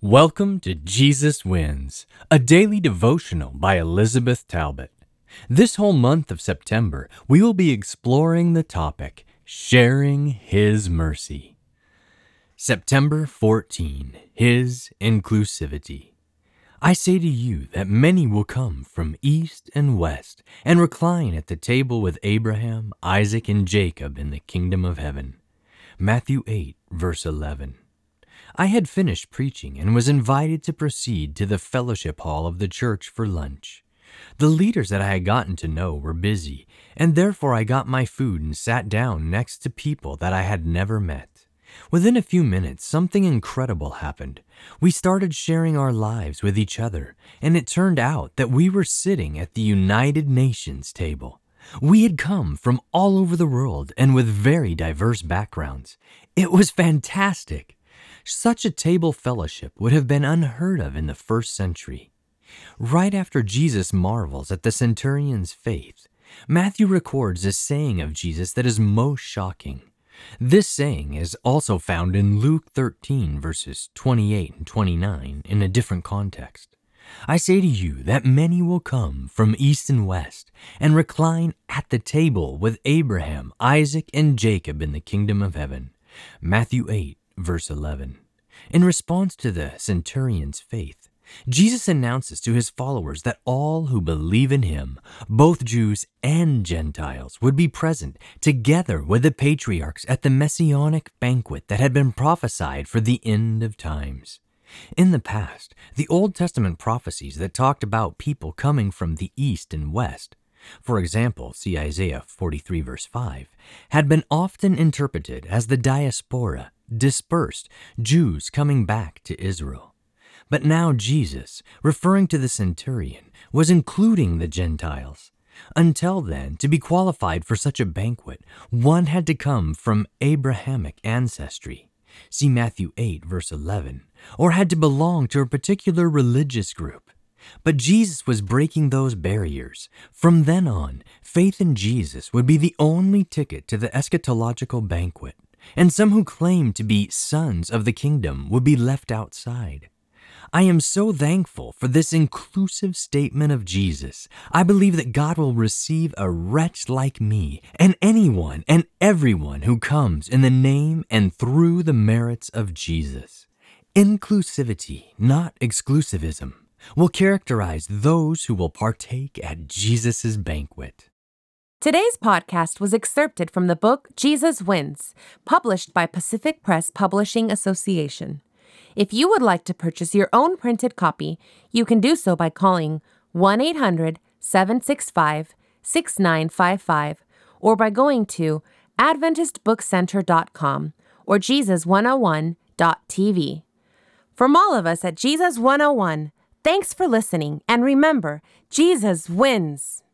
Welcome to Jesus Wins, a daily devotional by Elizabeth Talbot. This whole month of September, we will be exploring the topic, Sharing His Mercy. September 14, His Inclusivity. I say to you that many will come from east and west and recline at the table with Abraham, Isaac, and Jacob in the kingdom of heaven. Matthew 8, verse 11. I had finished preaching and was invited to proceed to the fellowship hall of the church for lunch. The leaders that I had gotten to know were busy, and therefore I got my food and sat down next to people that I had never met. Within a few minutes, something incredible happened. We started sharing our lives with each other, and it turned out that we were sitting at the United Nations table. We had come from all over the world and with very diverse backgrounds. It was fantastic. Such a table fellowship would have been unheard of in the first century. Right after Jesus marvels at the centurion's faith, Matthew records a saying of Jesus that is most shocking. This saying is also found in Luke 13, verses 28 and 29 in a different context. I say to you that many will come from east and west and recline at the table with Abraham, Isaac, and Jacob in the kingdom of heaven. Matthew 8, verse 11. In response to the centurion's faith, Jesus announces to his followers that all who believe in him, both Jews and Gentiles, would be present together with the patriarchs at the messianic banquet that had been prophesied for the end of times. In the past, the Old Testament prophecies that talked about people coming from the east and west, for example, see Isaiah 43 verse 5, had been often interpreted as the diaspora, dispersed Jews coming back to Israel. But now Jesus, referring to the centurion, was including the Gentiles. Until then, to be qualified for such a banquet, one had to come from Abrahamic ancestry, see Matthew 8 verse 11, or had to belong to a particular religious group. But Jesus was breaking those barriers. From then on, faith in Jesus would be the only ticket to the eschatological banquet, and some who claimed to be sons of the kingdom would be left outside. I am so thankful for this inclusive statement of Jesus. I believe that God will receive a wretch like me and anyone and everyone who comes in the name and through the merits of Jesus. Inclusivity, not exclusivism, will characterize those who will partake at Jesus' banquet. Today's podcast was excerpted from the book Jesus Wins, published by Pacific Press Publishing Association. If you would like to purchase your own printed copy, you can do so by calling 1-800-765-6955 or by going to AdventistBookCenter.com or Jesus101.tv. From all of us at Jesus 101, thanks for listening, and remember, Jesus wins!